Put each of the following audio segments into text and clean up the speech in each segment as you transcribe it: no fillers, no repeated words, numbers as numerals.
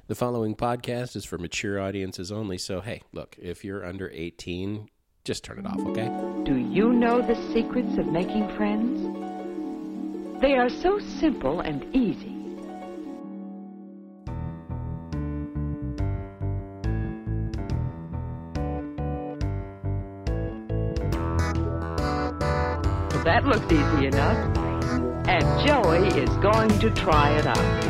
The following podcast is for mature audiences only, so hey, look, if you're under 18, just turn it off, okay? Do you know the secrets of making friends? They are so simple and easy. That looks easy enough. And Joey is going to try it out.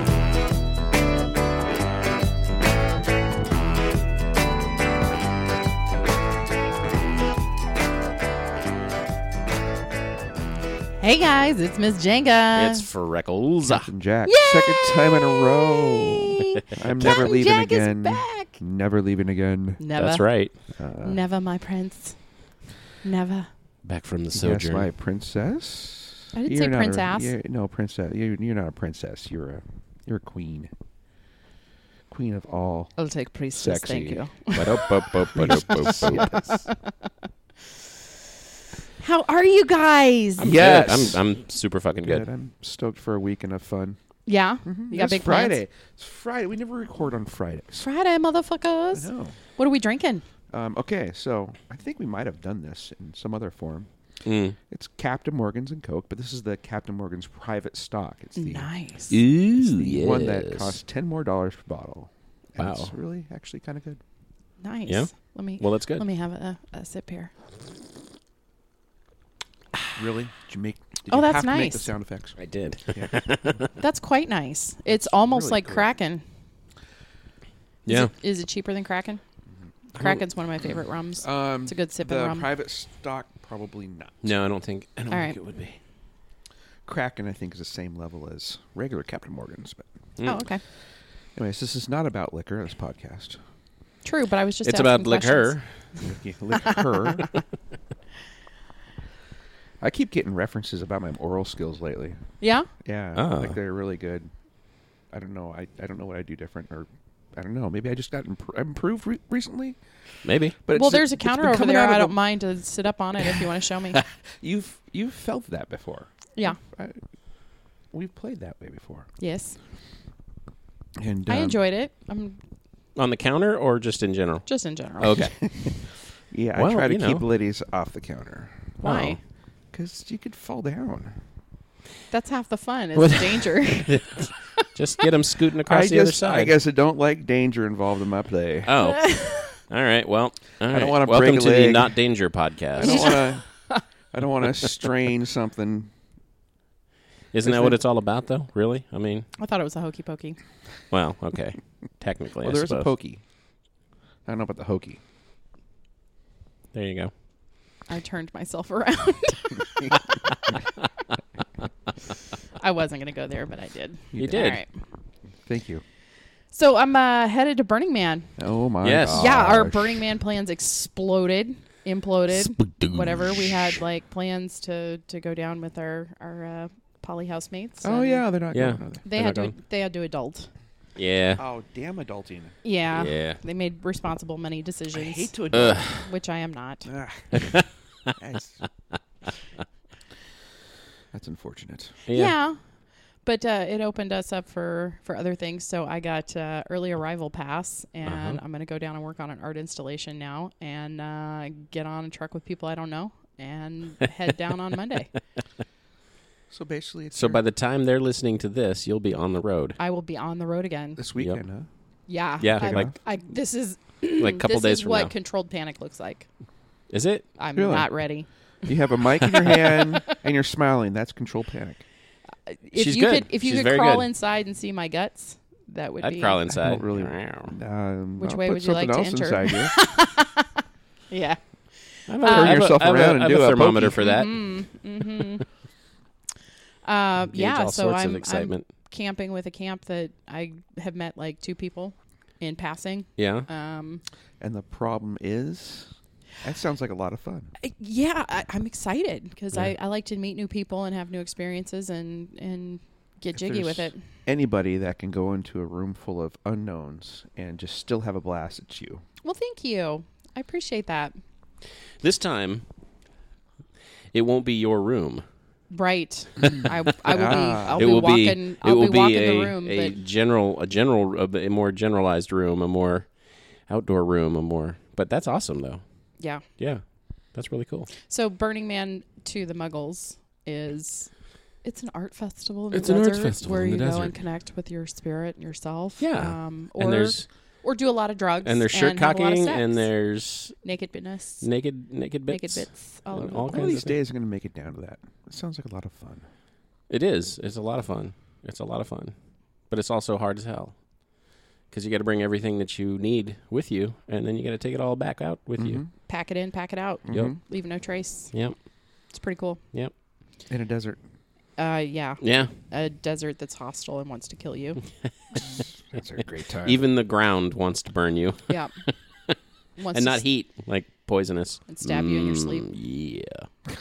Hey guys, it's Miss Jenga. It's Freckles. Captain Jack. Yay! Second time in a row. I'm never Captain leaving Jack again. is back. Never leaving again. Never. That's right. Never, my prince. Never. Back from the Yes, sojourn. my princess. I didn't say not princess. No, princess. You're not a princess. You're a queen. Queen of all. I'll take priestess, Sexy. thank you. Yes. How are you guys? I'm Yes. good. I'm super fucking good. I'm stoked for a weekend of fun. Yeah? You got It's big Friday. plans? It's Friday. We never record on Fridays. Friday, motherfuckers. I know. What are we drinking? Okay, so I think we might have done this in some other form. Mm. It's Captain Morgan's and Coke, but this is the Captain Morgan's private stock. It's the Nice. Ooh, one that costs $10 more per bottle. And Wow. it's really actually kind of good. Nice. Yeah? Let me Well, that's good. Let me have a sip here. Really? Did you Oh, that's have to make the nice. sound effects? I did. That's quite nice. It's almost really like good. Kraken. Yeah. Is it cheaper than Kraken? Kraken's one of my favorite rums. It's a good sipping the rum. private stock, probably not. No, I don't think All think right. it would be. Kraken, I think, is the same level as regular Captain Morgan's. But Oh, okay. anyways, this is not about liquor. This podcast. True, but I was just It's asking about questions. Liquor. I keep getting references about my oral skills lately. Yeah? Yeah, Ah. like they're really good. I don't know. I don't know what I do different, or I don't know. Maybe I just got improved recently. Maybe. But Well, it's- there's a it's counter been over coming there. out of I the- don't mind to sit up on it if you want to show me. You've felt that before. Yeah. We've played that way before, Yes. and I enjoyed it. I'm On the counter or just in general? just in general. Okay. Yeah, Well, I try to you keep know. ladies off the counter Why? because you could fall down. That's half the fun. It's What? the danger. Just get them scooting across the other side. I guess I don't like danger involved in my play. Oh. All right. Well, all right. don't wanna Welcome break a to the leg. Not Danger I podcast. don't want to. I don't want to strain something. Isn't that what it's all about, though? Really? I mean, I thought it was a hokey pokey. well, okay. Technically, Well, I there's suppose. a pokey. I don't know about the hokey. There you go. I turned myself around. I wasn't going to go there, but I did. You did. All right. Thank you. So I'm headed to Burning Man. Oh my. Yes. Gosh. Yeah, our Burning Man plans exploded, imploded, whatever. We had like plans to go down with our poly housemates. Oh and yeah, they're not. Yeah. Going, are they? They They're had not to going. they had to adult. Yeah. Oh damn, adulting. Yeah. Yeah. They made responsible money I decisions, hate to adult. which I am not. That's unfortunate. Yeah. But it opened us up for other things. So I got early arrival pass, and I'm going to go down and work on an art installation now and get on a truck with people I don't know and head down on Monday. So basically, it's So by the time they're listening to this, you'll be on the road. I will be on the road again. this weekend, huh? Yeah. Yeah, This is Like a couple this days is from what now. controlled panic looks like. Is it? I'm Really? not ready. You have a mic in your hand and you're smiling. That's controlled panic. If She's you good. could She's if very you could crawl good. inside and see my guts, that would I'd be crawl I inside. don't really. Which I'll way put would you like to something else enter? inside you. Yeah. Turn yourself around and do a thermometer pokey. for that. Mm-hmm. Gauge Yeah, all so sorts of I'm excitement. camping with a camp that I have met like 2 people in passing. Yeah. And the problem is, that sounds like a lot of fun. Yeah, I'm excited because Yeah. I like to meet new people and have new experiences and get If jiggy with there's it. Anybody that can go into a room full of unknowns and just still have a blast, it's you. Well, thank you. I appreciate that. This time, it won't be your room. Right. I will be. I'll It be will be. walking. It I'll will be walking be the room. a But more generalized room, a more outdoor room, a more. But that's awesome, though. yeah. Yeah, that's really cool. So Burning Man to the Muggles is. It's an art festival in the It's an desert art festival where in you the go desert. and connect with your spirit and yourself. Yeah. Or do a lot of drugs. And there's shirt have a lot of cocking, sex. and there's naked business. naked bits. Naked bits all and over. all the One of kinds these of days, I'm going to make it down to that. It sounds like a lot of fun. It is. It's a lot of fun. It's a lot of fun, but it's also hard as hell because you got to bring everything that you need with you, and then you got to take it all back out with you. Pack it in, pack it out. Yep. Leave no trace. Yep. It's pretty cool. Yep. In a desert. Yeah. Yeah. A desert that's hostile and wants to kill you. That's a great time. Even the ground wants to burn you, Yeah. Wants and to not heat, like poisonous. and stab you in your sleep. Yeah.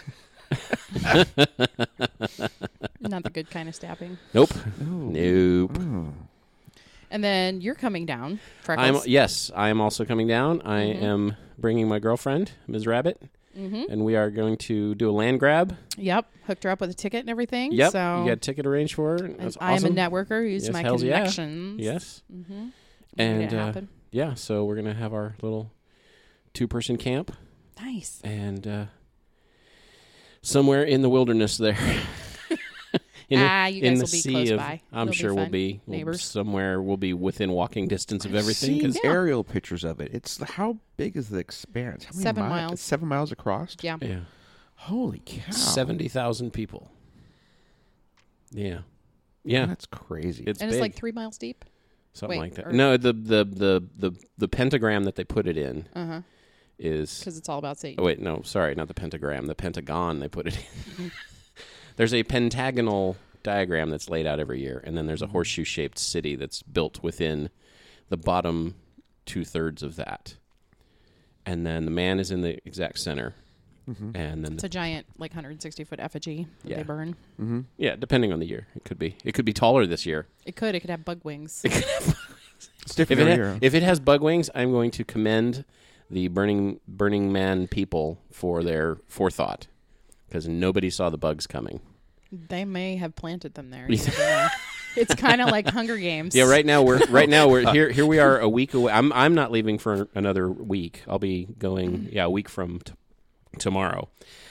Not the good kind of stabbing. Nope. Oh. Nope. Oh. And then you're coming down, Freckles. Yes, I am also coming down. I Mm-hmm. am bringing my girlfriend, Ms. Rabbit, and we are going to do a land grab. Yep. Hooked her up with a ticket and everything. Yep, So you got a ticket arranged for her. That's I am awesome. a networker who uses Yes, my hells yeah. connections. Yes. Mm-hmm. And Made it happen. yeah, so we're gonna have our little 2-person camp, Nice. and somewhere in the wilderness there. You in guys the will be sea close of, by. I'm It'll be sure we'll fun. be Neighbors. somewhere. We'll be within walking distance of I've everything. seen 'Cause aerial pictures of it. It's how big is the expanse? How many 7 miles. 7 miles across? Yeah. yeah, Holy cow. 70,000 people. Yeah, yeah, That's crazy. it's And big. it's like 3 miles deep. Something wait, like that. or- No, the pentagram that they put it in is. Because it's all about Satan. Oh wait, no, sorry, not the pentagram. The pentagon they put it in. There's a pentagonal diagram that's laid out every year, and then there's a horseshoe-shaped city that's built within the bottom 2/3 of that. And then the man is in the exact center, and then It's a giant, like 160-foot effigy that Yeah. they burn. yeah, depending on the year, it could be taller this year. It could have bug wings. It's different If every year. if it has bug wings, I'm going to commend the Burning Man people for their forethought, because nobody saw the bugs coming. They may have planted them there. You never know. It's kind of like Hunger Games. Yeah, right now we're here we are a week away. I'm not leaving for another week. I'll be going a week from tomorrow.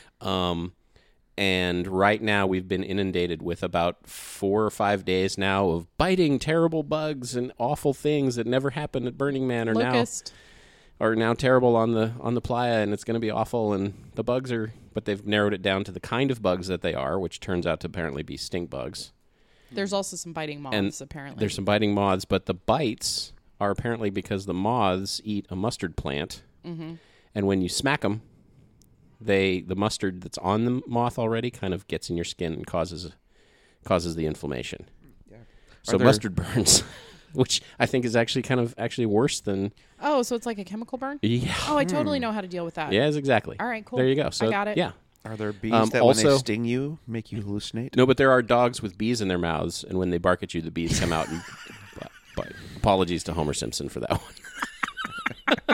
And right now we've been inundated with about 4 or 5 days now of biting terrible bugs and awful things that never happened at Burning Man Locust. are now terrible on the playa, and it's going to be awful. And the bugs but they've narrowed it down to the kind of bugs that they are, which turns out to apparently be stink bugs. There's also some biting moths, And apparently. There's some biting moths, but the bites are apparently because the moths eat a mustard plant, and when you smack them, the mustard that's on the moth already kind of gets in your skin and causes the inflammation. Yeah. So mustard burns, which I think is actually worse than. Oh, so it's like a chemical burn? Yeah. Oh, I totally know how to deal with that. Yes, exactly. All right, cool. There you go. So I got it. Yeah. Are there bees that when also- they sting you make you hallucinate? No, but there are dogs with bees in their mouths, and when they bark at you, the bees come out and bite. Apologies to Homer Simpson for that one.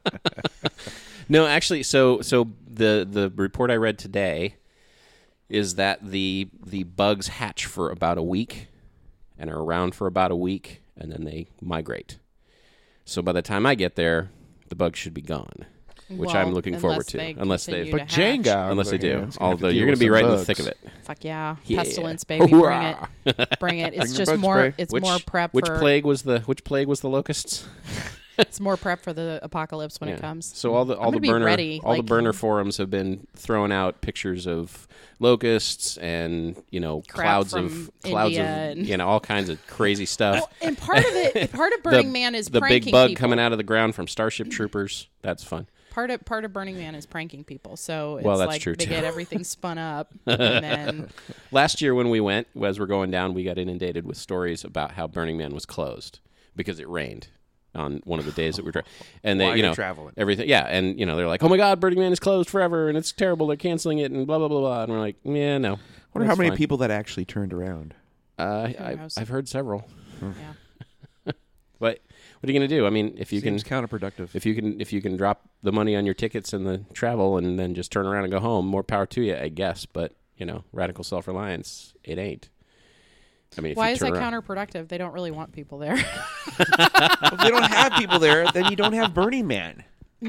No, actually, so the report I read today is that the bugs hatch for about a week and are around for about a week, and then they migrate. So by the time I get there, the bugs should be gone, which I'm Well, looking forward unless to. they Unless they, continue But to hatch. Jenga, on unless the they other do. hand, is gonna have to Although deal you're going with to be some right in the bugs. thick of it. Fuck yeah. Yeah. Pestilence, baby. Bring Hoorah. it. Bring it. It's Bring your just bug more. spray. It's more prep Which for. plague was the locusts? It's more prep for the apocalypse when it Yeah. comes. So all the I'm gonna be ready, all the like- burner forums have been throwing out pictures of locusts and clouds from of India and- all kinds of crazy stuff. And part of it, part of Burning Man is the pranking big bug people. coming out of the ground from Starship Troopers. That's fun. Part of Burning Man is pranking people. So it's Well, that's like true, they too. get everything spun up, and then Last year when we went, as we're going down, we got inundated with stories about how Burning Man was closed because it rained on one of the days that we were traveling. And While they, you're traveling. everything, yeah, and they're like, "Oh my God, Burning Man is closed forever, and it's terrible. They're canceling it, and blah blah blah blah." And we're like, "Yeah, no." I wonder how that's many fine." people that actually turned around. knows? I've heard several, yeah. but what are you going to do? I mean, if you Seems can, counterproductive. if you can drop the money on your tickets and the travel, and then just turn around and go home, more power to you, I guess. But radical self-reliance. It ain't. I mean, if Why you is that turn around- counterproductive? They don't really want people there. If they don't have people there, then you don't have Burning Man.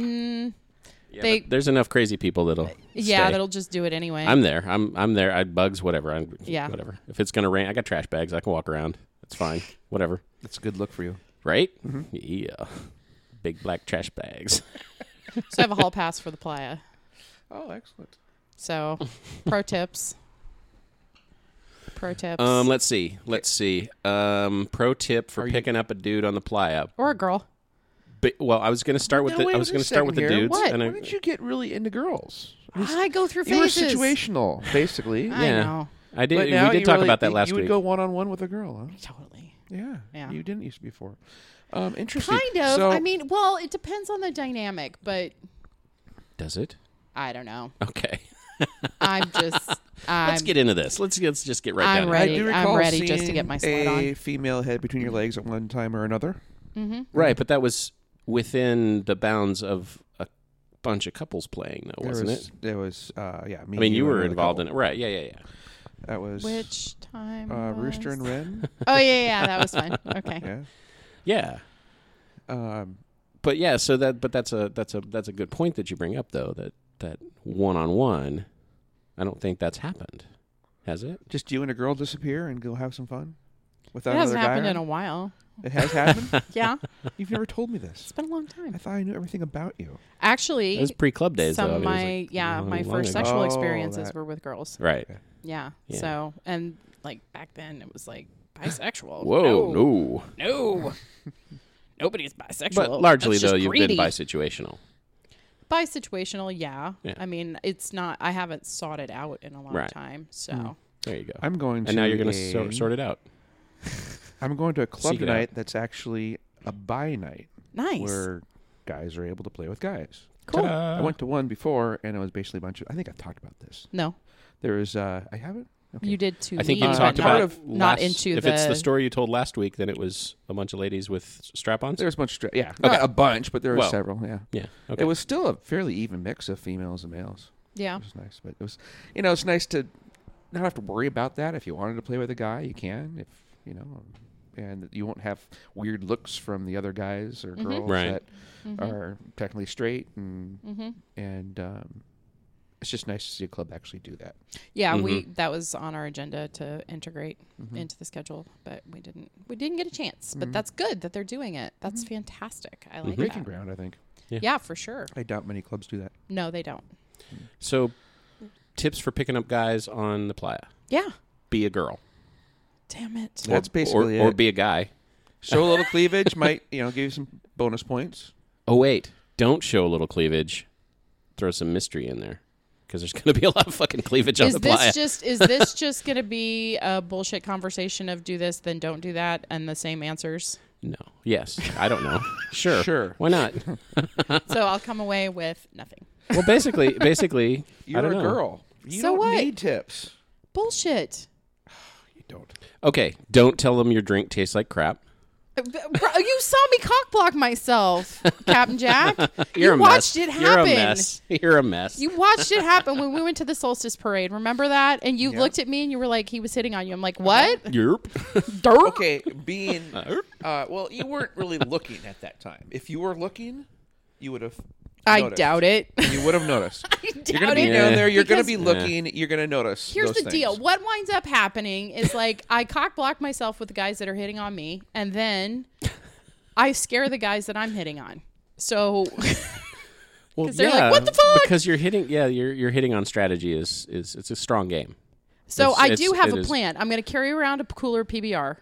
Yeah, they- but there's enough crazy people that'll Yeah, stay. that'll just do it anyway. I'm there. I'm there. I bugs whatever. Yeah. Whatever. If it's gonna rain, I got trash bags. I can walk around. It's fine. Whatever. That's a good look for you. Right? Yeah. Big black trash bags. So I have a hall pass for the playa. Oh, excellent. So, pro tips. Pro tips. Let's see. Pro tip for Are you- picking up a dude on the playa. or a girl. Well, I was going to start with the. I was going to start with the dudes. What? And Why did you get really into girls? I go through You were phases. situational, basically. I Yeah. know. I did. But We now did you talk really- about that last you week. would go one-on-one with a girl, huh? Totally. Yeah. Yeah. You didn't used to before. Interesting. Kind of. So, I mean, well, it depends on the dynamic, but Does it? I don't know. Okay. I'm just. Let's get into this. Let's just get right I'm down. to it. ready. I do I'm recall ready just to seeing get my sled a on. female head between your legs at one time or another. Right, but that was within the bounds of a bunch of couples playing, though, wasn't it? There was, yeah. Me I mean, you were and another involved in couple. it, right? Yeah. That was Which time? Rooster was- and Wren. Oh yeah, that was fun. Okay. Yeah. Yeah. But yeah, so that's a good point that you bring up, though. That one-on-one, I don't think that's happened, has it? Just you and a girl disappear and go have some fun without It hasn't another guy. happened in a around? while. It has happened. Yeah, You've never told me this. it's been a long time. I thought I knew everything about you. Actually, It was pre-club days, some though. I of mean, it was my like my long first ago. sexual Oh, experiences that- were with girls. Right. Yeah. Yeah. So and like back then it was like bisexual. Whoa, no. no. Nobody's bisexual. But largely, That's just though, you've greedy. been bisexual. Bisexual, yeah. Yeah. I mean, it's not. I haven't sought it out in a long Right. time. So There you go. I'm going to. And now you're going to sort it out. I'm going to a club Seek it tonight out. that's actually a bi night nice. where guys are able to play with guys. Cool. Ta-da. I went to one before, and it was basically a bunch of. I think I've talked about this. No, There was. I haven't. Okay. you did to I think me, you but talked not, about not last- into if it's the story you told last week, then it was a bunch of ladies with strap-ons. There was a bunch. Yeah, Okay. not a bunch, but there were Well, several. Yeah. Yeah. Okay. It was still a fairly even mix of females and males. Yeah. It was nice, but it was, it's nice to not have to worry about that. If you wanted to play with a guy, you can. If and you won't have weird looks from the other guys or girls Right. that are technically straight, and it's just nice to see a club actually do that. Yeah, Mm-hmm. we that was on our agenda to integrate into the schedule, but we didn't get a chance. But that's good that they're doing it. That's fantastic. I like Breaking that. ground, I think. Yeah, for sure. I doubt many clubs do that. No, they don't. So, tips for picking up guys on the playa. Yeah. Be a girl. Damn it. That's basically or it. be a guy. Show a little cleavage might give you some bonus points. Oh, wait. Don't show a little cleavage. Throw some mystery in there. Because there's going to be a lot of fucking cleavage on Is the this playa. just going to be a bullshit conversation of do this, then don't do that, and the same answers? No. Yes. I don't know. Sure. Sure. Why not? So I'll come away with nothing. Well, basically, I You're don't a know. girl. You So don't what? need tips. Bullshit. You don't. Okay. Don't tell them your drink tastes like crap. Bro, you saw me cockblock myself, Captain Jack. You're you a watched mess. it happen. You're a mess. You're a mess. You watched it happen when we went to the solstice parade. Remember that? And you looked at me and you were like, he was hitting on you. I'm like, what? Yerp. Dirt? Okay, being well, you weren't really looking at that time. If you were looking, you would have. I noticed. doubt it. You would have noticed. You're gonna doubt be it. down there. You're gonna Because be looking. You're gonna notice. Here's those the deal. things. What winds up happening is like I cock block myself with the guys that are hitting on me, and then I scare the guys that I'm hitting on. So Well, 'Cause they're like, "What the fuck?" Because you're hitting. Yeah, you're hitting on strategy. Is it's a strong game. So I do have it a is- plan. I'm going to carry around a cooler PBR,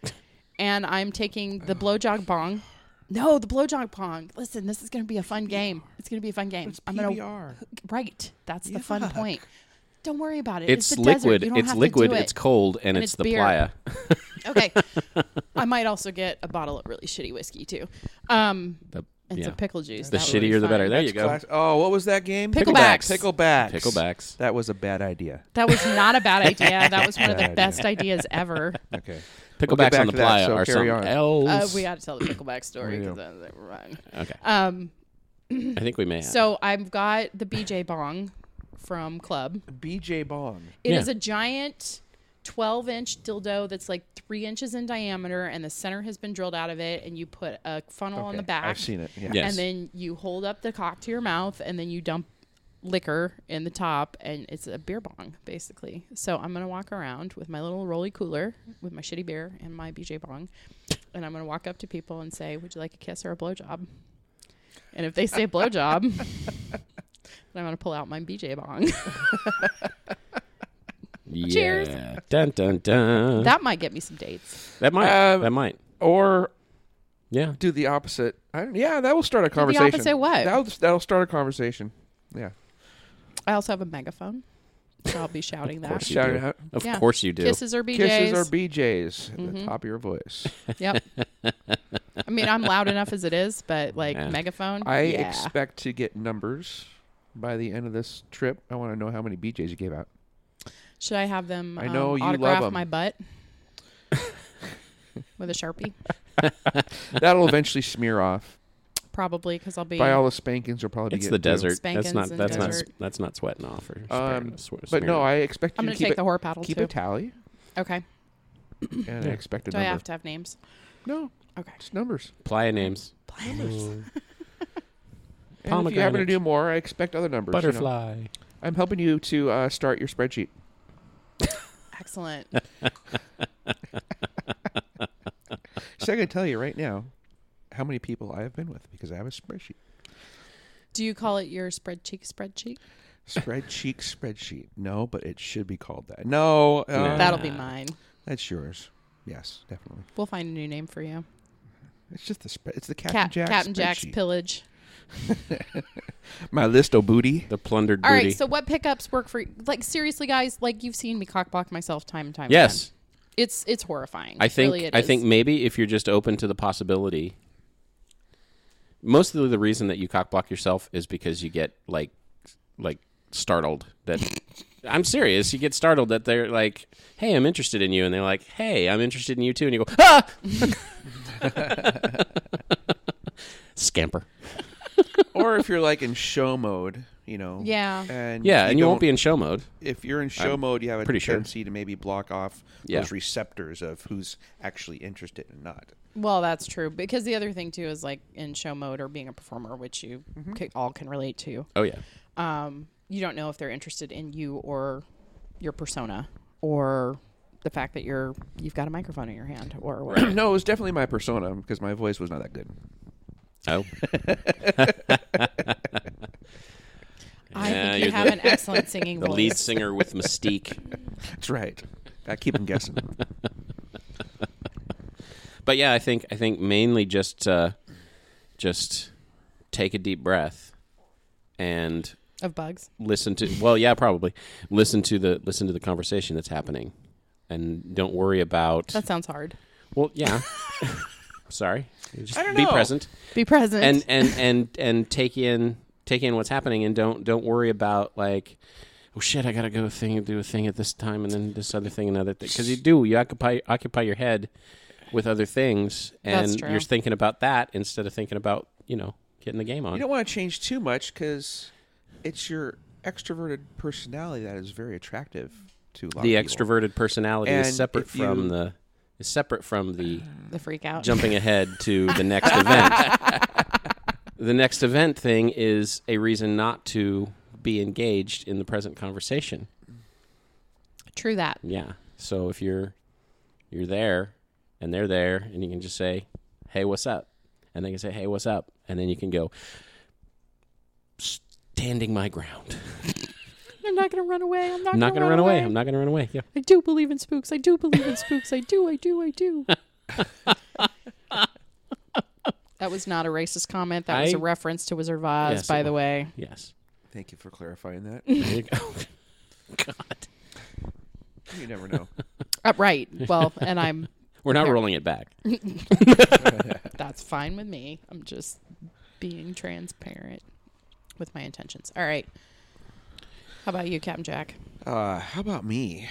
and I'm taking the blowjog bong. No, the blowjog bong. Listen, this is going to be a fun game. It's going to be a fun game. It's I'm gonna PBR. right. That's the fun point. Don't worry about it. It's the liquid. Desert. You don't It's have liquid. To do it. It's cold, and it's the beer. playa. Okay. I might also get a bottle of really shitty whiskey too. And some pickle juice. The That would be shittier, the better. fun. There you go. Class- Oh, what was that game? Picklebacks. Picklebacks. Picklebacks. That was a bad idea. That was not a bad idea. That was one of the Bad best ideas ever. Okay. Picklebacks back on the to that, playa so are carry something on. else. We got to tell the pickleback story We do. because that was wrong. Okay. Um, I think we may have. So I've got the BJ bong from Club. BJ Bong. It Yeah. is a giant 12-inch dildo that's like 3 inches in diameter, and the center has been drilled out of it, and you put a funnel on the back. I've seen it. Yeah. Yes. And then you hold up the cock to your mouth, and then you dump liquor in the top, and it's a beer bong, basically. So I'm going to walk around with my little rolly cooler with my shitty beer and my BJ bong, and I'm going to walk up to people and say, would you like a kiss or a blowjob? And if they say blowjob, then I'm going to pull out my BJ bong. Cheers. Yeah. Dun, dun, dun. That might get me some dates. That might. That might. Or Yeah. do the opposite. Yeah, that will start a the conversation. opposite what? That'll start a conversation. Yeah. I also have a megaphone, so I'll be shouting that. course you Shout do. it out. Of Yeah. course you do. Kisses or BJs. Kisses or BJs at the top of your voice. Yep. I mean, I'm loud enough as it is, but like Yeah. megaphone. I yeah. expect to get numbers by the end of this trip. I want to know how many BJs you gave out. Should I have them I know you autograph love 'em. my butt with a Sharpie? That'll eventually smear off. Probably, because I'll be. By all the spankings, will probably It's get the through. desert. Spankins That's not. and That's desert. not. That's not sweating off or. But no, I expect I'm you going to to keep take the whore paddle keep too. a tally, Okay. and I expect a Do I number. have to have names? No, Okay. it's numbers. Playa names. Planners. And if you happen to Pomegranate. do more, I expect other numbers. you know. Butterfly. I'm helping you to start your spreadsheet. Excellent. So I can tell you right now how many people I have been with because I have a spreadsheet. Do you call it your spreadsheet? Spreadsheet. No, but it should be called that. No, Nah. That'll be mine. that's yours. Yes, definitely. We'll find a new name for you. It's just the It's the Captain Captain Jack's Jack's spreadsheet. pillage. My list of booty. The plundered All booty. right. So what pickups work for you? Like seriously, guys? Like you've seen me cockblock myself time and time Yes. again. It's horrifying. I think. Really, it I is. think maybe if you're just open to the possibility. Mostly the reason that you cockblock yourself is because you get like startled that. I'm serious. You get startled that they're like, "Hey, I'm interested in you," and they're like, "Hey, I'm interested in you too," and you go, "Ah!" Scamper. Or if you're like in show mode, you know. Yeah. And Yeah, and you won't don't- be in show mode. If you're in show I'm mode, you have a pretty sure. tendency to maybe block off Yeah. those receptors of who's actually interested and not. Well, that's true because the other thing too is like in show mode or being a performer, which you all can relate to. Oh yeah. You don't know if they're interested in you or your persona or the fact that you've got a microphone in your hand or whatever. No, it was definitely my persona because my voice was not that good. Oh. I Yeah, think you you're have the- an excellent singing The voice. lead singer with mystique. That's right. I keep them guessing. But yeah, I think mainly just take a deep breath and of bugs. listen to. Well, yeah, probably listen to the conversation that's happening, and don't worry about. That sounds hard. Well, yeah. Sorry. Just I don't be know. present Be present. and take in what's happening, and don't worry about like. Oh shit! I gotta do a thing at this time, and then this other thing, another thing. Because you occupy your head with other things, That's and true. you're thinking about that instead of thinking about getting the game on. You don't want to change too much because it's your extroverted personality that is very attractive to a lot The of people. extroverted personality And is separate if you- from the the freak out. jumping ahead to the next event. The next event thing is a reason not to be engaged in the present conversation. True that. Yeah. So if you're there and they're there and you can just say, "Hey, what's up?" and they can say, "Hey, what's up?" and then you can go, "Standing my ground. I'm not going to run away. I'm I'm not going to run away. I'm not going to run away." Yeah. I do believe in spooks. I do believe in spooks. I do. That was not a racist comment. That was a reference to Wizard of Oz, Yes, by it the was. way. Yes. Thank you for clarifying that. There you go. God. You never know. Right. Well, and I'm. We're not Here. rolling it back. That's fine with me. I'm just being transparent with my intentions. All right. How about you, Captain Jack? How about me?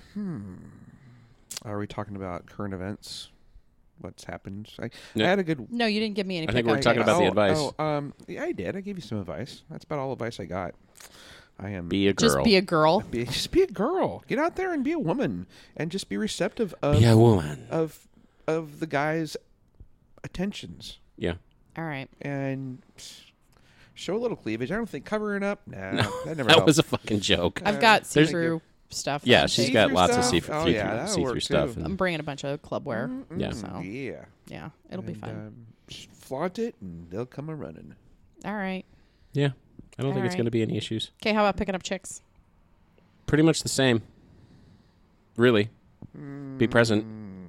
Are we talking about current events? What's happened? I No. had a good. No, you didn't give me any. I think we're pickup talking games. about the advice. Yeah, I did. I gave you some advice. That's about all advice I got. I am. Be a girl. Just be a girl. Just be a girl. Get out there and be a woman, and just be receptive of Be a woman. of the guy's attentions, Yeah. All right. and show a little cleavage. I don't think covering up. Nah, that never That helps. was a fucking joke. I've got There's- see-through stuff. Yeah, I'm she's taking. got See-through lots of stuff? see-through, Oh, yeah, that'll see-through work, stuff. too. I'm bringing a bunch of clubwear. Yeah. So Yeah. yeah, it'll be And, fun. Flaunt it, and they'll come a running. All right. Yeah. I don't think it's Alright. going to be any issues. Okay. How about picking up chicks? Pretty much the same. Really. Be present.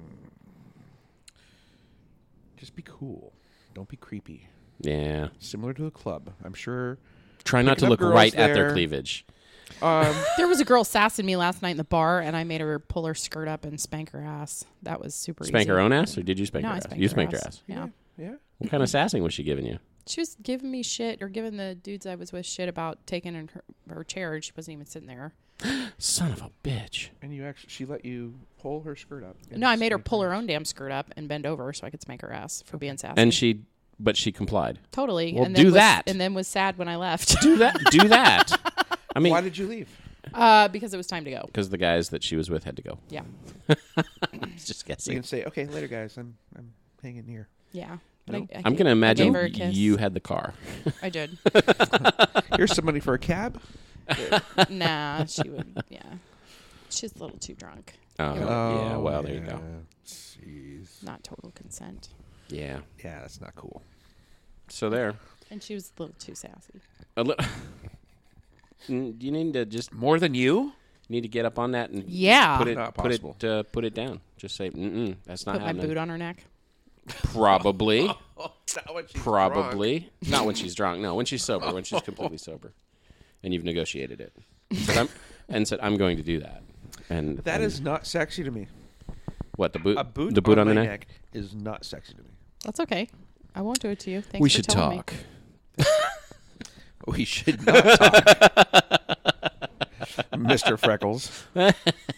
Just be cool. Don't be creepy. Yeah. Similar to a club, I'm sure. Try not to Picking up look girls right at their there. cleavage. There was a girl sassing me last night in the bar, and I made her pull her skirt up and spank her ass. That was super easy. Spank her own ass, or did you spank No, her I ass? spanked You her spanked her ass. ass. Yeah. Yeah. What kind of sassing was she giving you? She was giving me shit, or giving the dudes I was with shit about taking in her chair, and she wasn't even sitting there. Son of a bitch. And she let you pull her skirt up. No, I made her pull her own damn skirt up and bend over so I could spank her ass for being sassy. And she complied. totally. Well, and do then that. And then was sad when I left. Do that. Do that. I mean, Why did you leave? Because it was time to go. because the guys that she was with had to go. Yeah. Just So you guessing. can say, okay, later, guys. I'm hanging near. Yeah. But No. I'm going to imagine gave her a kiss. you had the car. I did. Here's some money for a cab. Nah, she would. Yeah. She's a little too drunk. Oh, yeah. Well, there you go. Jeez. Not total consent. Yeah. Yeah, that's not cool. So there. And she was a little too sassy. You need to just More than you? get up on that and Yeah. put it Not put possible. it put it down. Just say, that's not Put my happening. boot on her neck. Probably. Not when she's Probably. Not when she's drunk. No, when she's sober. When she's completely sober, and you've negotiated it, said I'm going to do that. And That is not sexy to me. what the boot? A boot, the boot on my the neck. is not sexy to me. That's okay. I won't do it to you. Thanks We for should telling talk. We should not talk. Mr. Freckles. Me.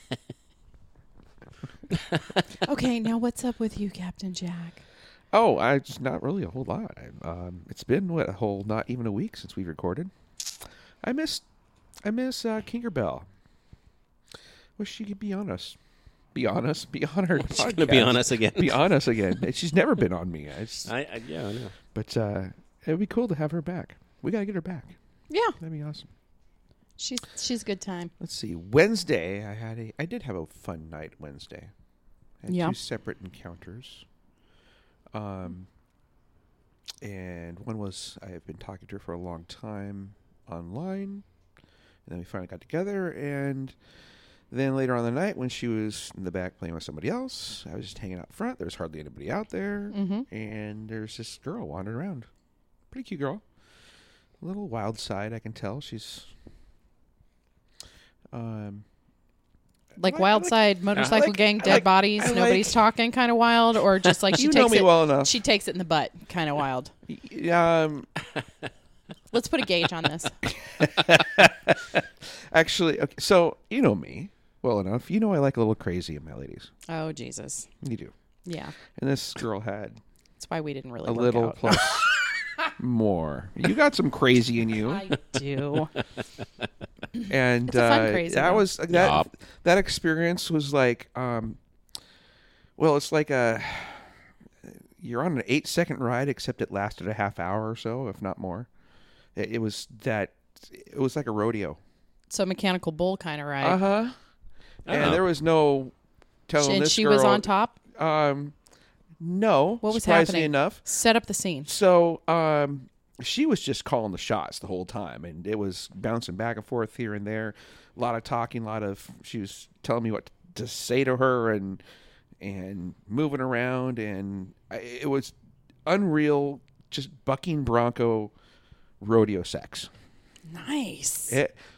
Okay, now what's up with you, Captain Jack? Oh, it's not really a whole lot. It's been a whole not even a week since we recorded. I miss Kingerbell. Wish she could be on us. Be on her She's podcast. going to be on us again. Be on us again. She's never been on me. I know. But it would be cool to have her back. We got to get her back. Yeah, That'd be awesome. she's a good time. Let's see. Wednesday, I did have a fun night Wednesday. I had Yeah. 2 separate encounters. And one was I have been talking to her for a long time online, and then we finally got together. And then later on the night, when she was in the back playing with somebody else, I was just hanging out front. There was hardly anybody out there, and there's this girl wandering around. Pretty cute girl. A little wild side, I can tell. She's Like wild side motorcycle like- gang, I dead like- bodies, I nobody's like- talking, kind of wild, or just like she You takes know me it. well enough. She takes it in the butt, kind of wild. Let's put a gauge on this. Actually, okay, so you know me well enough. You know I like a little crazy in my ladies. Oh Jesus, You do. yeah. And this girl had That's why we didn't really a work little out. plus more. You got some crazy in you. I do. And It's a fun crazy, that though. was that experience was like well, it's like you're on an 8-second ride, except it lasted a half hour or so, if not more. It was like a rodeo. So mechanical bull kind of ride. Uh-huh. And there was no telling And this she girl, was on top. No. What was surprisingly happening? enough. Set up the scene. So she was just calling the shots the whole time, and it was bouncing back and forth here and there. A lot of talking, she was telling me what to say to her and moving around, and it was unreal, just bucking bronco rodeo sex. Nice.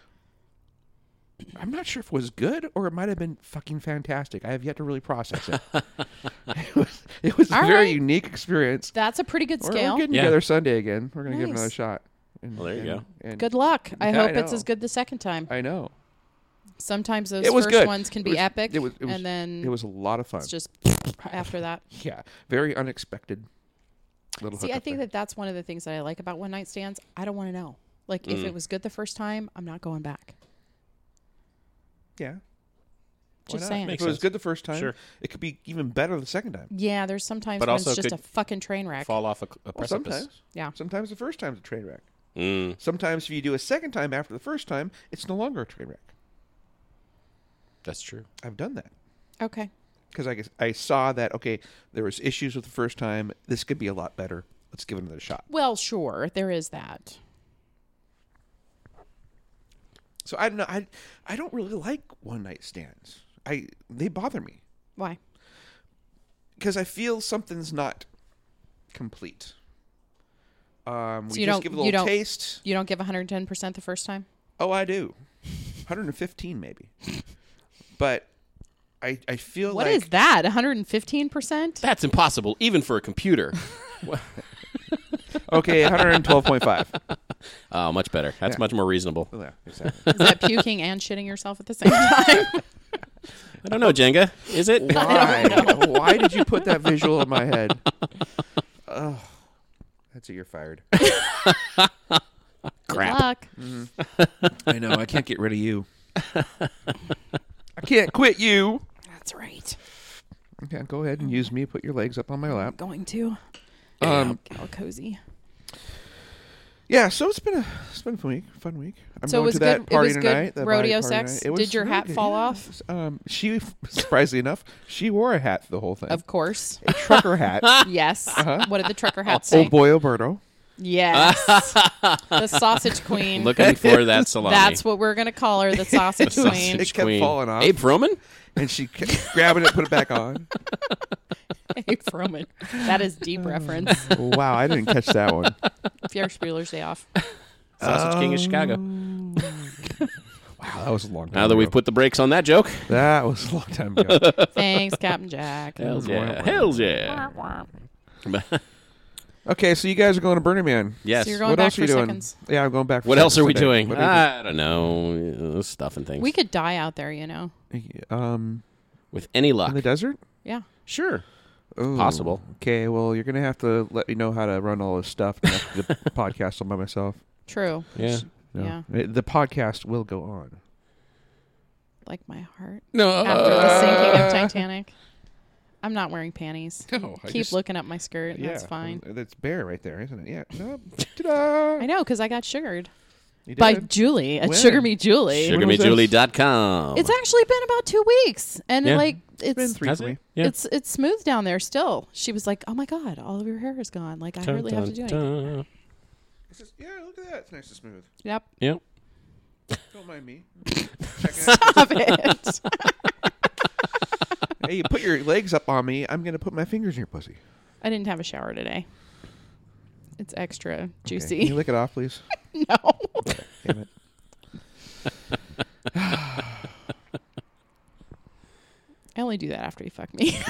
I'm not sure if it was good or it might have been fucking fantastic. I have yet to really process it. It was a All very right. unique experience. That's a pretty good We're scale. getting Yeah. together Sunday again. We're going to give it Nice. another shot. And, Well, there you go. and Good luck. I Yeah, hope I it's know. as good the second time. I know. Sometimes those It was first good. ones can It be was- epic, it was- and then It was a lot of fun. it's just after that. Yeah. Very unexpected little See, I hookup think there. that's one of the things that I like about one night stands. I don't want to know. Like, if it was good the first time, I'm not going back. Yeah. Just Why not? saying. If Makes it was sense. good the first time, Sure. it could be even better the second time. Yeah, there's sometimes But when also it's just a could fucking train wreck. Fall off a Well, precipice. sometimes. Yeah. Sometimes the first time's a train wreck. Mm. Sometimes if you do a second time after the first time, it's no longer a train wreck. That's true. I've done that. Okay. Because I saw that, okay, there was issues with the first time. This could be a lot better. Let's give it another shot. Well, sure, there is that. So I don't know. I don't really like one night stands. They bother me Why? because I feel something's not complete. We you just don't- give a you little don't- taste. You don't give 110% the first time? Oh, I do. 115 maybe. But I feel What like is that? 115%? That's impossible, even for a computer. okay, 112.5. Oh, much better. That's Yeah. much more reasonable. Yeah, exactly. Is that puking and shitting yourself at the same time? I don't know, Jenga. Is it? Why? Why did you put that visual in my head? Oh, that's it. You're fired. Good luck. I know. I can't get rid of you. I can't quit you. That's right. Okay, go ahead and use me. Put your legs up on my lap. Going to. Get all cozy. Yeah, so it's been a fun week. I'm So it going was to that good. It party was tonight. good that rodeo party sex. night. It was Did your really hat good, fall yeah. off? She, surprisingly enough, she wore a hat for the whole thing. Of course. A trucker hat. Yes. Uh-huh. What did the trucker hat say? Oh boy, Alberto. Yes. The sausage queen. Looking for that salami. That's what we're going to call her, the sausage The queen. sausage It kept queen. falling off. Abe Froman? And she kept grabbing it, put it back on. Hey, Froman. That is deep reference. Wow, I didn't catch that one. Pierre Spieler's Day Off. Sausage King of Chicago. Wow, that was a long time Now that ago. we've put the brakes on that joke. That was a long time ago. Thanks, Captain Jack. Hells yeah. Hells yeah. Okay, so you guys are going to Burning Man. Yes. So you're going What back else are for you doing? seconds. Yeah, I'm going back. For What else are we seconds today. doing? What are I don't know. Stuff and things. We could die out there, you know. With any luck. In the desert? Yeah. Sure. Ooh. Possible. Okay, well, you're going to have to let me know how to run all this stuff. I have to do the podcast all by myself. True. Yeah. No. The podcast will go on. Like my heart. No. After the sinking of Titanic. I'm not wearing panties. No, I Keep just- looking up my skirt. That's fine. That's bear right there, isn't it? Yeah. No. Ta-da! I know, because I got sugared. You By did? Julie at When? Sugar Me Julie. SugarMeJulie.com. It's actually been about 2 weeks. And Yeah. like It's been it's 3 Has for me. it? Yeah. it's smooth down there still. She was like, "Oh my god, all of your hair is gone. Like I hardly have to do anything." It says, yeah, look at that. It's nice and smooth. Yep. Yep. Don't mind me. Checking out. Stop it. Hey, you put your legs up on me. I'm going to put my fingers in your pussy. I didn't have a shower today. It's extra Okay. juicy. Can you lick it off, please? No. Damn it. I only do that after you fuck me.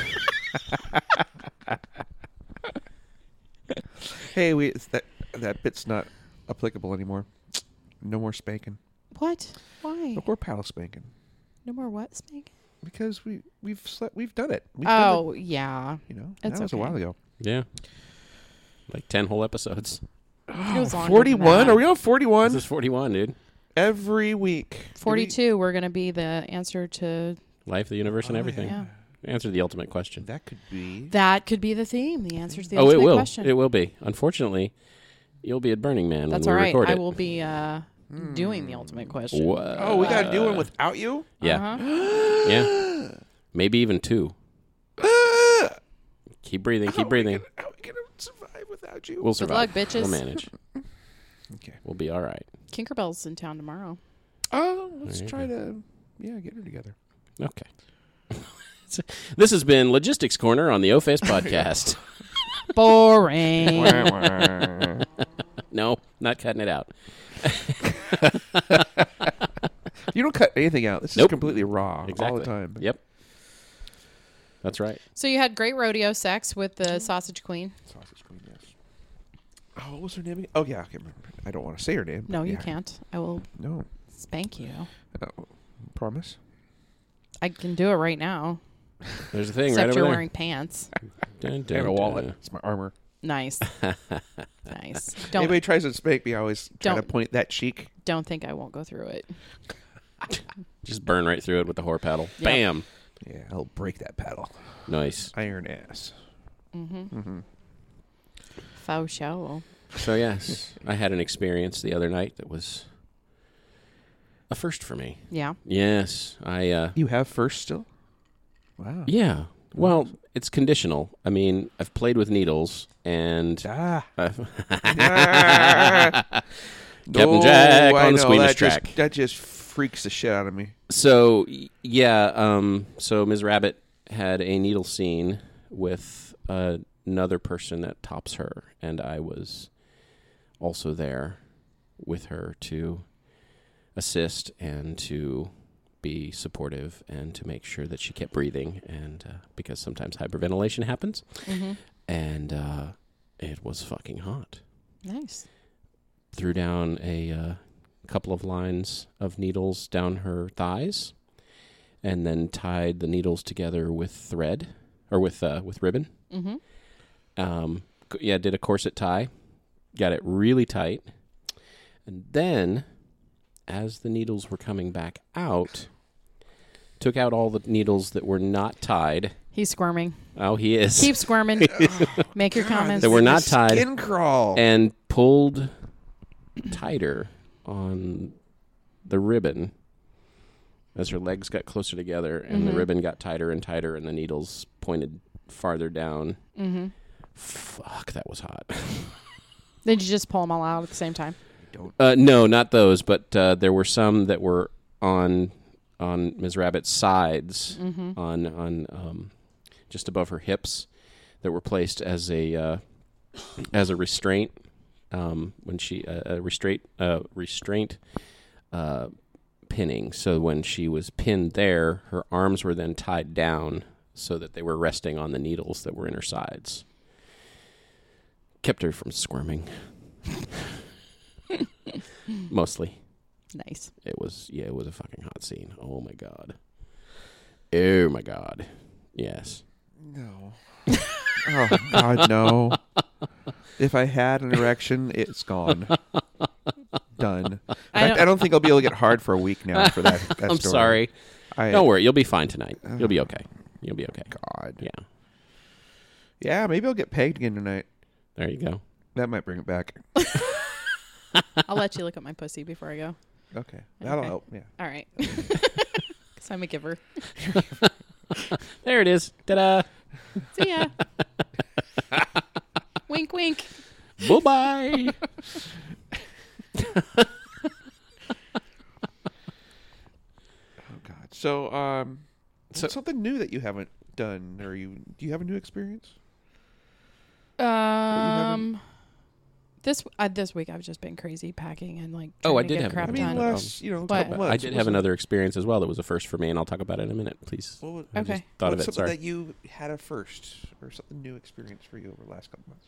Hey, that bit's not applicable anymore. No more spanking. What? Why? No more paddle spanking. No more what spanking? Because we've done it. We've done Oh, yeah. it, you know. It's That was a okay. while ago. Yeah. Like 10 whole episodes. It was longer than 41? that. Are we on 41? This is 41, dude. Every week. 42, we're going to be the answer to... Life, the universe, and Oh, everything. Yeah. Answer the ultimate question. That could be. That could be the theme. The answer to the Oh, it ultimate will. question. It will be. Unfortunately, you'll be at Burning Man That's when all we right. record I it. will be doing the ultimate question. Whoa. Oh, we got to do one without you? Yeah. Uh-huh. Yeah. Maybe even 2. Keep breathing. Keep breathing. How are we going to survive without you? We'll survive. luck, bitches. We'll manage. Okay. We'll be all right. Tinkerbell's in town tomorrow. Oh, let's There you try to, get her together. Okay. This has been Logistics Corner on the O-Face podcast. Boring. No, not cutting it out. You don't cut anything out. This is Nope. completely raw Exactly. all the time. Yep. That's right. So you had great rodeo sex with the sausage queen. Sausage queen, yes. Oh, what was her name again? Oh, yeah, I can't remember. I don't want to say her name. No, but you yeah. can't. I will No. spank you. Promise? I can do it right now. There's a thing Except right you're over wearing pants. there. Dun, I dun, have a wallet. dun. It's my armor. Nice. Nice. Anybody tries to spank me, I always try to Don't. point that cheek. Don't think I won't go through it. Just burn right through it with the whore paddle. Yep. Bam. Yeah, I'll break that paddle. Nice. Iron ass. Faux show. So yes, I had an experience the other night that was a first for me. Yeah. Yes, You have first still? Wow. Yeah. Well, it's conditional. I mean, I've played with needles and Captain Jack on the squeamish track. That just freaks the shit out of me. So yeah, so Ms. Rabbit had a needle scene with another person that tops her, and I was also there with her to assist and to be supportive and to make sure that she kept breathing, and because sometimes hyperventilation happens, and it was fucking hot. Nice. Threw down a couple of lines of needles down her thighs, and then tied the needles together with thread or with ribbon. Did a corset tie, got it really tight, and then as the needles were coming back out, took out all the needles that were not tied. He's squirming. Oh, he is. Keep squirming. Make your comments. That were not tied. Skin crawl. And pulled tighter on the ribbon as her legs got closer together, and the ribbon got tighter and tighter, and the needles pointed farther down. Fuck, that was hot. Did you just pull them all out at the same time? No, not those, but there were some that were on Ms. Rabbit's sides, on just above her hips, that were placed as a restraint. When she restraint pinning, so when she was pinned there, her arms were then tied down so that they were resting on the needles that were in her sides. Kept her from squirming. Mostly. Nice. It was a fucking hot scene. Oh my god. Oh my god. Yes. No. Oh God, no. If I had an erection, it's gone. Done. I don't think I'll be able to get hard for a week now for that I'm story. sorry. Don't worry. You'll be fine tonight. You'll be okay. You'll be okay. God. Yeah. Yeah, maybe I'll get pegged again tonight. There you go. That might bring it back. I'll let you look at my pussy before I go. Okay. That'll help. Yeah. All right. Because I'm a giver. There it is. Ta-da. See ya. Wink, wink. Bye-bye. Oh God. So, what's something new that you haven't done, or do you have a new experience? This week I've just been crazy packing and like. Oh, trying I to did get have crap another done. one. Couple months. I did have another experience as well that was a first for me, and I'll talk about it in a minute, please. Okay. Just thought of it. Something Sorry. that you had a first, or something new experience for you over the last couple months.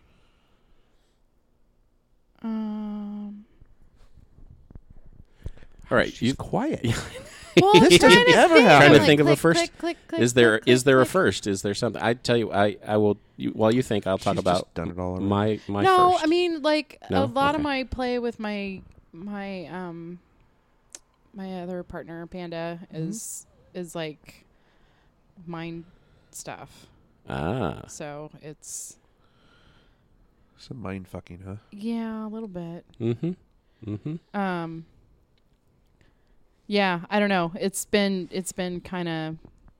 All right. She's quiet. Well, This trying doesn't to ever think, happen. Trying to like, think of a click, first. click, click, click, Is there click, is there a click. first? Is there something? I tell you, I will. While you think, I'll talk She's about just done it all already. my No, first. I mean like No? a lot of Okay. my play with my other partner Panda is like mind stuff. So it's Some mind fucking, huh? yeah, a little bit. Yeah, I don't know. It's been kind of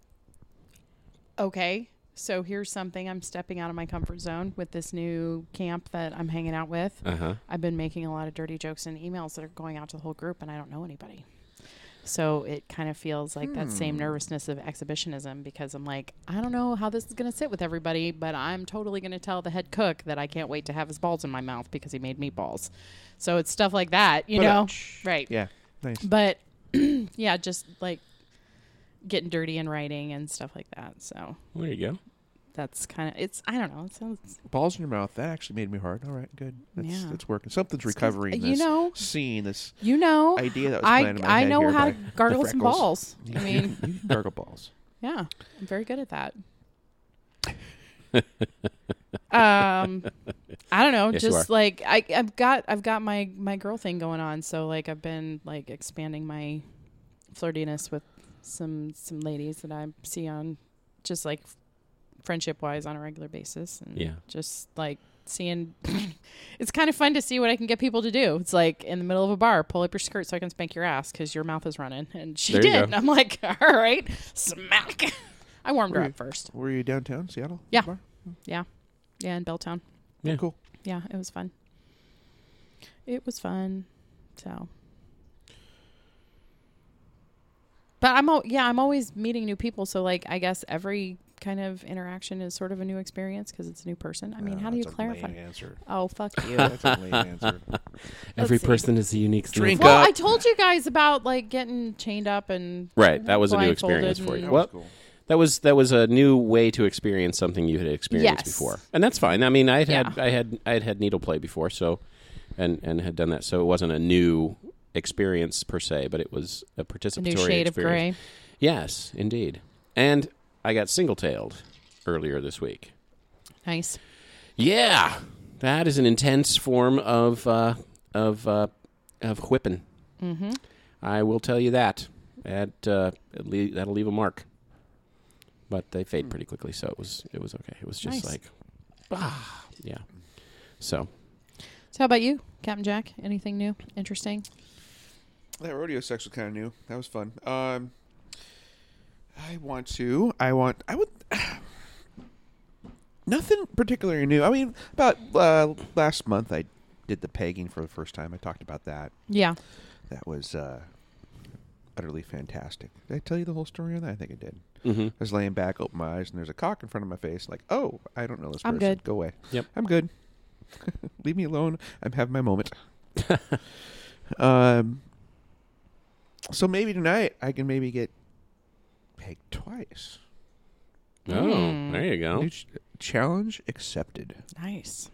okay. So here's something. I'm stepping out of my comfort zone with this new camp that I'm hanging out with. I've been making a lot of dirty jokes and emails that are going out to the whole group, and I don't know anybody. So it kind of feels like that same nervousness of exhibitionism, because I'm like, I don't know how this is going to sit with everybody, but I'm totally going to tell the head cook that I can't wait to have his balls in my mouth because he made meatballs. So it's stuff like that, you know? Right. Yeah. Nice. But yeah, just like getting dirty in writing and stuff like that. So There you go. that's kind of, it's, I don't know. It sounds, Balls in your mouth. That actually made me hard. All right, good. Yeah. That's working. Something's recovering. you know, scene, this you know, idea that was planned in my I head know here how by to gargle the some freckles. balls. I mean, you can gargle balls. yeah, I'm very good at that. I don't know. Yes, you just are. like I've got my girl thing going on. So like I've been like expanding my flirtiness with some ladies that I see on just like friendship wise on a regular basis, and Yeah. just like seeing. It's kind of fun to see what I can get people to do. It's like in the middle of a bar, pull up your skirt so I can spank your ass because your mouth is running, and she There you did. go. And I'm like, all right, smack. I warmed her up first. Were you downtown Seattle? Yeah. Bar? Yeah, in Belltown. Yeah. Cool. Yeah, it was fun. It was fun. So, but I'm always meeting new people. So like, I guess every kind of interaction is sort of a new experience because it's a new person. I mean, how do you That's a clarify? lame answer. Oh, fuck you. That's a lame answer. Every see. person is a unique Drink snowflake. Well, up. I told you guys about like getting chained up and Right, that was a new blindfolded experience for you. and- That Well, was cool. that was a new way to experience something you had experienced Yes. before, and that's fine. I mean, I Yeah. had needle play before, so and had done that, so it wasn't a new experience per se, but it was a a participatory new shade of experience. gray. Yes, indeed. And I got single-tailed earlier this week. Nice. Yeah, that is an intense form of whipping. Mm-hmm. I will tell you that. That'll leave a mark. But they fade pretty quickly, so it was okay. It was just Nice. like, yeah. So So how about you, Captain Jack? Anything new, interesting? That rodeo sex was kind of new. That was fun. I would. Nothing particularly new. I mean, about last month I did the pegging for the first time. I talked about that. Yeah. That was utterly fantastic. Did I tell you the whole story on that? I think I did. mm-hmm. I was laying back, open my eyes, and there's a cock in front of my face. Like, oh, I don't know this I'm person. good. Go away. Yep. I'm good. Leave me alone. I'm having my moment. So maybe tonight I can maybe get pegged twice. Oh, there you go. New challenge accepted. Nice.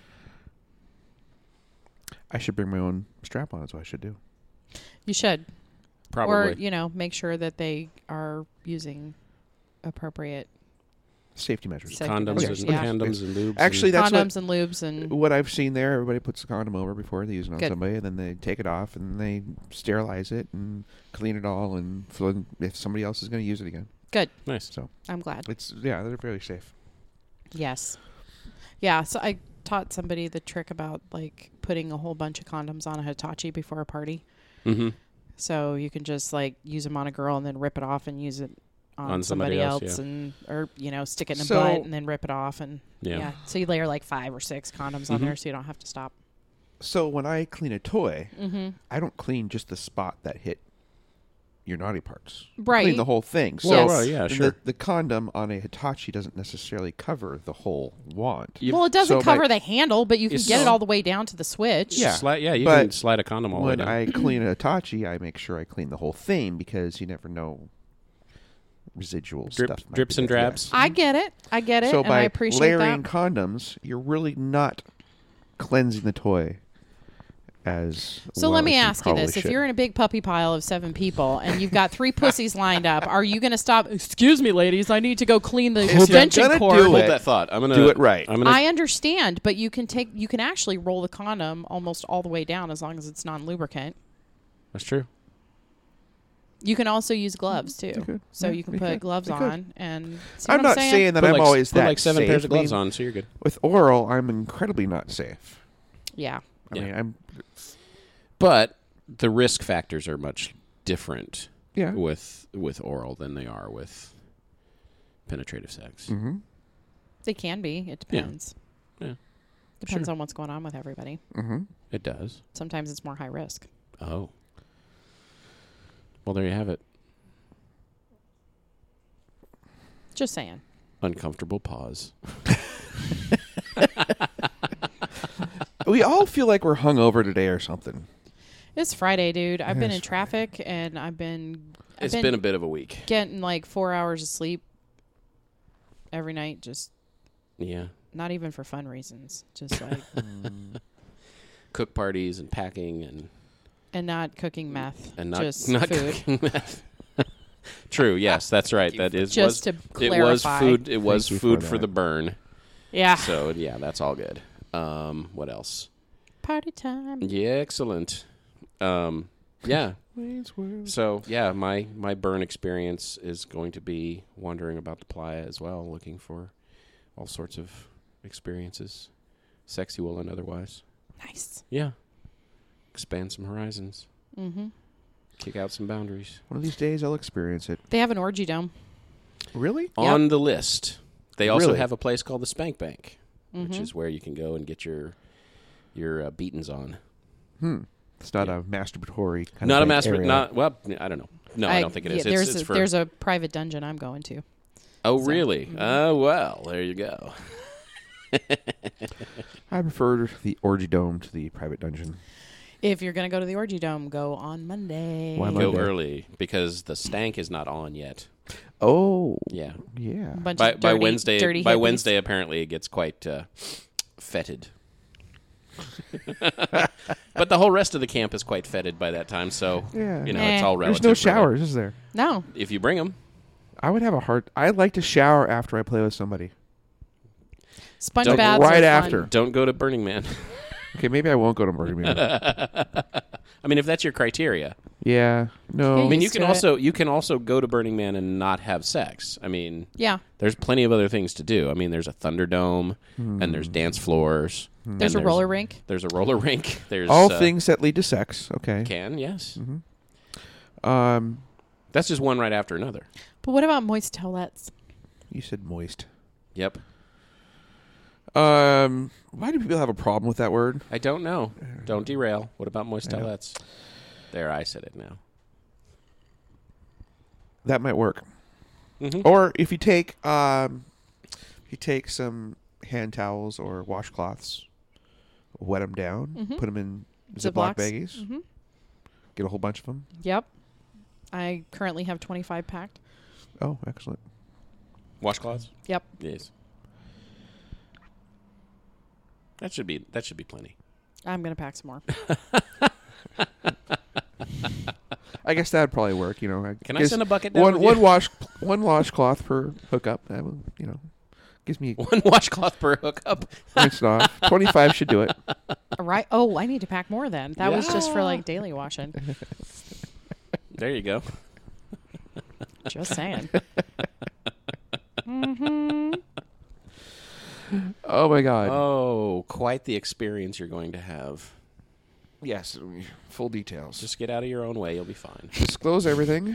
I should bring my own strap on. That's what I should do. You should. Probably. Or, make sure that they are using appropriate Safety measures. Safety condoms measures, and yeah. condoms and lubes. Actually, and, that's condoms and lubes and what I've seen there. Everybody puts the condom over before they use it on Good. somebody, and then they take it off and they sterilize it and clean it all, and if somebody else is going to use it again. good. nice. So I'm glad. they're fairly safe. Yes. Yeah. So I taught somebody the trick about like putting a whole bunch of condoms on a Hitachi before a party. Mm-hmm. So you can just like use them on a girl and then rip it off and use it on On somebody somebody else, else, yeah. and or stick it in a So- butt and then rip it off and Yeah. So you layer like 5 or 6 condoms on Mhm. there so you don't have to stop. So when I clean a toy, Mm-hmm. I don't clean just the spot that hit your naughty parts. I Right. clean the whole thing. So Well, Yes. well, yeah, the- sure. The condom on a Hitachi doesn't necessarily cover the whole wand. You- Well, it doesn't so cover my- the handle, but you can It's get it so- all the way down to the switch. Yeah. you but can slide a condom all the way When down. I clean a Hitachi, I make sure I clean the whole thing because you never know residual stuff. might drips be and there. Yeah. drabs. I get it. So and by I appreciate layering that. condoms, you're really not cleansing the toy as So well let me as ask you probably this. If should. you're in a big puppy pile of 7 people and you've got 3 pussies lined up, are you going to stop? Excuse me, ladies. I need to go clean the If you're extension gonna cord. do Hold it, that thought. I'm gonna do it right. I'm gonna. I understand, but you can actually roll the condom almost all the way down as long as it's non-lubricant. That's true. You can also use gloves too, could. so Yeah, you can you put could. gloves You could. on. And see I'm what not saying? saying that Put I'm like, always put that like 7 safe. pairs of gloves I mean, on, so you're good. With oral, I'm incredibly not safe. Yeah. I Yeah. mean, I'm But the risk factors are much different yeah. with oral than they are with penetrative sex. Mm-hmm. They can be. It depends. Yeah. Depends Sure. on what's going on with everybody. Mm-hmm. It does. Sometimes it's more high risk. Oh. Well, there you have it. Just saying. Uncomfortable pause. We all feel like we're hungover today or something. It's Friday, dude. I've been It's in traffic and I've been It's been a bit of a week. getting like 4 hours of sleep every night. Just Yeah. not even for fun reasons. Just like Cook parties and packing and not cooking meth. and not just not food. cooking meth. True. Yes, that's right. That is Just to it was clarify. food. It was Thank you food for for that. the burn. Yeah. So yeah, that's all good. What else? Party time. Yeah, excellent. Yeah. Wayne's World. So yeah, my burn experience is going to be wandering about the playa as well, looking for all sorts of experiences, sexual and otherwise. Nice. Yeah. Expand some horizons. Mm-hmm. Kick out some boundaries. One of these days, I'll experience it. They have an orgy dome. Really? On the list. They also Really? have a place called the Spank Bank, which Mhm. is where you can go and get your beatings on. It's not a masturbatory kind Not a of master. area. Not well. I don't know. No, I don't think it is. Yeah, It's for. there's a private dungeon I'm going to. Oh, so- really? Oh, well. There you go. I prefer the orgy dome to the private dungeon. If you're going to go to the orgy dome, go on Monday. Why Go Monday? early because the stank is not on yet. Oh, Yeah. yeah. Bunch By of dirty, Wednesday, dirty by hippies. Wednesday, apparently it gets quite fetid. But the whole rest of the camp is quite fetid by that time. So Yeah. you know Eh. it's all There's relative. no really. showers, is there? No. If you bring them. I would have a hard. I'd like to shower after I play with somebody. Sponge Don't- baths right are fun. after. Don't go to Burning Man. Okay, maybe I won't go to Burger Man. I mean, if that's your criteria. Yeah, no. Yeah, I mean, Used you can also go to Burning Man and not have sex. I mean, Yeah. there's plenty of other things to do. I mean, there's a Thunderdome, and there's dance floors. There's and a roller rink. There's a roller rink. There's All things that lead to sex. Okay. Yes. Um, That's just one right after another. But what about moist towelettes? you said moist. Yep. Why do people have a problem with that word? I don't know. Don't derail. What about moist Yeah. towelettes? There, I said it now. That might work. Mhm. Or if you take some hand towels or washcloths, wet them down, put them in Ziploc Ziplocs. baggies, Mm-hmm. get a whole bunch of them. Yep. I currently have 25 packed. Oh, excellent. Washcloths? Yep. Yes. That should be plenty. I'm going to pack some more. I guess that'd probably work. You know, Can I send a bucket down with one you? one washcloth per hookup? That will, gives me One washcloth per hookup. points off. 25 should do it. Right. Oh, I need to pack more then. That was just for like daily washing. There you go. Just saying. Oh my God. Oh, quite the experience you're going to have. Yes, full details. Just get out of your own way. You'll be fine. Disclose everything.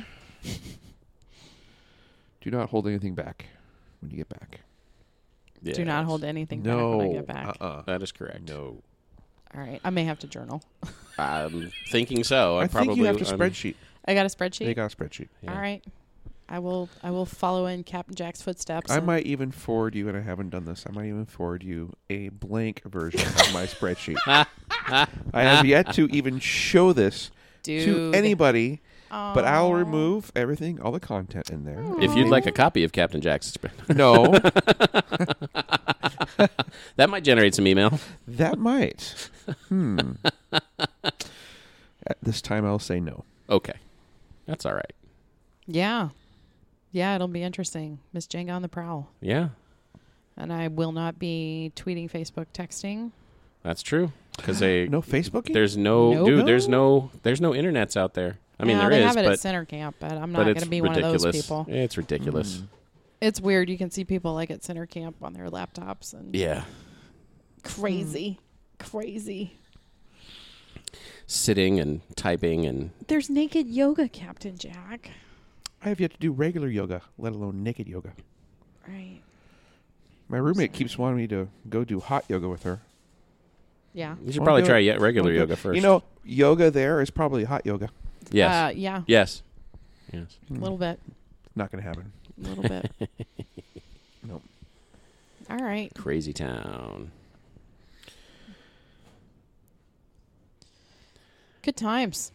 Do not hold anything back when you get back. Do not hold anything back No. when I get back. That is correct. No. All right. I may have to journal. I'm thinking so. I think you have to I'm- spreadsheet. I got a spreadsheet. They got a spreadsheet. Yeah. All right. I will follow in Captain Jack's footsteps. I and- might even forward you, and I haven't done this, I might even forward you a blank version of my spreadsheet. I have yet to even show this to Dude. anybody, but I'll Aw. remove everything, all the content in there. If you'd like a copy of Captain Jack's spread, No, that might generate some email. that might. At this time, I'll say no. Okay. That's all right. Yeah. Yeah, it'll be interesting. Miss Jenga on the prowl. Yeah, And I will not be tweeting, Facebook, texting. that's true. Because they No Facebooking? there's no Nope. dude. There's no internets out there. I mean, Yeah, there they is, have it but at center camp, but I'm but not going it's to be one ridiculous. of those people. It's ridiculous. It's weird. You can see people like at center camp on their laptops and Yeah, crazy. Crazy. sitting and typing and There's naked yoga, Captain Jack. I have yet to do regular yoga, let alone naked yoga. Right. My roommate keeps wanting me to go do hot yoga with her. Yeah. you should Wanna probably do try it? regular Wanna do yoga it? first. You know, yoga there is probably hot yoga. yes, Yeah. yes, yes. A little bit. Not going to happen. A little bit. Nope. All right. Crazy town. Good times.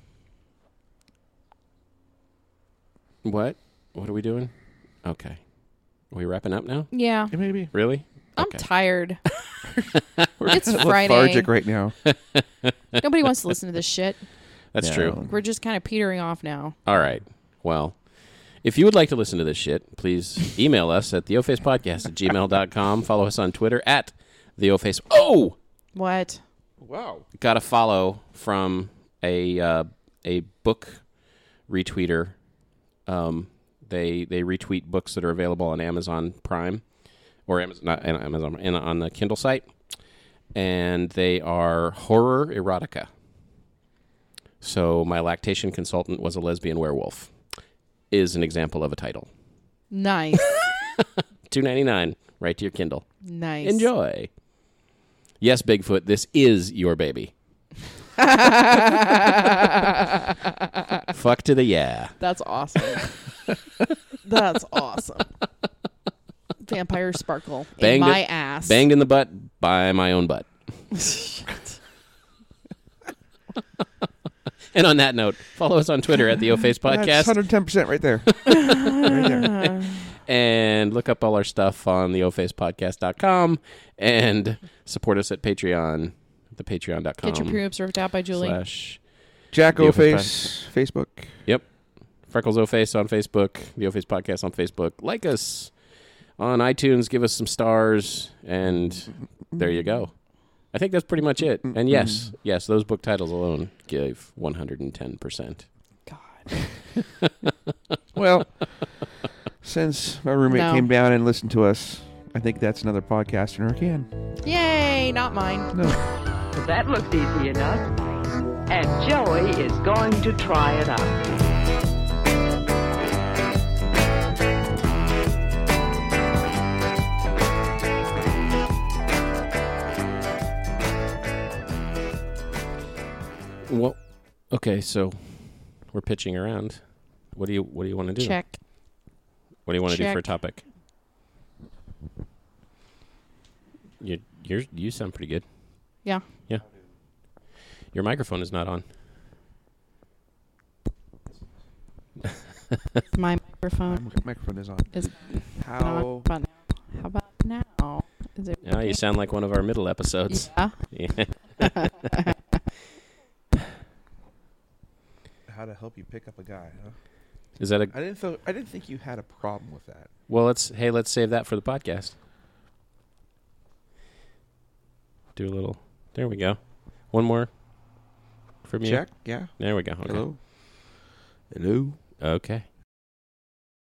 What? What are we doing? Okay. Are we wrapping up now? Yeah. Yeah, maybe. Really? I'm Okay. tired. We're It's Friday. lethargic right now. Nobody wants to listen to this shit. That's No. true. We're just kind of petering off now. All right. Well, If you would like to listen to this shit, please email us at theofacepodcast@gmail.com. Follow us on Twitter at theoface. Oh! What? Wow. Got a follow from a book retweeter. They retweet books that are available on Amazon Prime or Amazon on the Kindle site, and they are horror erotica. So my lactation consultant was a lesbian werewolf is an example of a title. Nice. $2.99 right to your Kindle. Nice. Enjoy. Yes, Bigfoot, this is your baby. Fuck to the yeah. That's awesome. That's awesome. Vampire sparkle in my ass. Banged in the butt by my own butt. And on that note, follow us on Twitter at the O-Face Podcast. That's 110% right there. Right there. And look up all our stuff on the ofacepodcast.com and support us at Patreon, the patreon.com. Get your pre-oops ripped out by Julie. Jack The O-Face, Facebook. Yep. Freckles O-Face on Facebook, the O-Face Podcast on Facebook. Like us on iTunes, give us some stars, and there you go. I think that's pretty much it. And yes, those book titles alone give 110%. God. Well, since my roommate came down and listened to us, I think that's another podcast in her can. Yay, not mine. No. That looks easy enough. And Joey is going to try it out. Well, okay, so we're pitching around. What do you want to do? Check. What do you want to do Check. for a topic? You sound pretty good. Yeah. Yeah. Your microphone is not on. My microphone My microphone is on. is How? not. How about now? Is it? Yeah, you sound like one of our middle episodes. Yeah. Yeah. How to help you pick up a guy? Huh? Is that a I didn't think you had a problem with that. well? Let's save that for the podcast. Do a little. There we go. One more from you. Check. Yeah. There we go. Okay. Hello. Hello. Okay.